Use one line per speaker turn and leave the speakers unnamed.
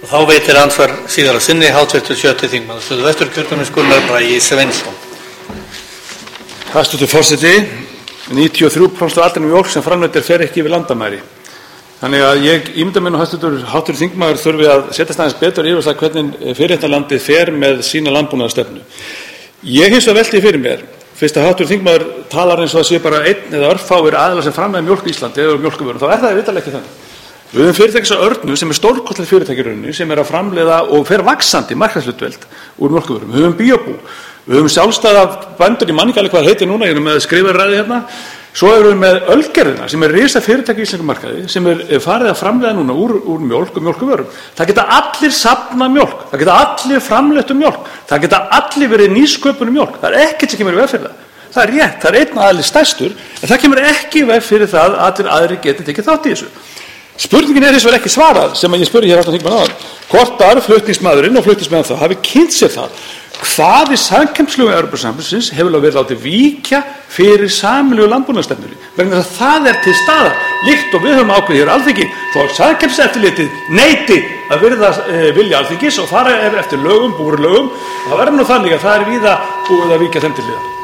Þá veitir ansvar síðar á sinni háttvirtur 7. þingmaður Suðvesturkjördæmis Gunnar Bragi Sveinsson.
Hæstvirtur forseti, 93% af allri mjólk sem framleidd fer ekki yfir landamæri. Þannig að ég ímynda mér nú háttvirtur þingmaður þurfi að setjast aðeins betur yfir það hvernig fyrirréttarlandið fer með sína landbúnaðarstefnu. Ég hins vegar velti fyrir mér, fyrst að háttvirtur þingmaður talar eins og það sé bara einn eða örfáir aðilar sem framleiða mjólk í Íslandi eða mjólkurvörum, þá það vitanlega ekki þannig. Við höfum fyrirtæki svo Örnu sem stórkostlegt fyrirtæki í rauninni sem að framleiða og fer vaxandi markaðshlutdeild úr mjólkurvörum. Við höfum bíóbú, við höfum sjálfstæða bændur, ég man ekki alveg hvað það heitir núna, ég með skrifarræði hérna. Svo erum við með Ölgerðina sem risa fyrirtæki í íslenskum markaði sem farið að framleiða núna úr mjólk og mjólkurvörum. Það geta allir safnað mjólk, það geta allir framleitt mjólk, það geta allir verið nýsköpun mjólk. Það ekkert sem kemur í veg fyrir það. Það rétt, það einn aðili stærstur, en það kemur ekki í veg fyrir það að allir aðrir geti tekið þátt í þessu. Spurningin hins vegar ekki svarað sem ég spurði hér aftan þingmann áðan, hvort flutningsmaðurinn og flutningsmenn það hafi kynnt sér það hvað í samkeppnislögum Evrópusambandsins hefur verið látið víkja fyrir sameiginlegu landbúnaðarstefnunni, vegna þess að það til staðar, líkt og við höfum ákveðið hér á Alþingi, þó að Samkeppniseftirlitið neiti að virða vilja Alþingis og fara eftir lögum, búrlögum, það verður nú þannig að það víða búið að víkja þeim til hliðar.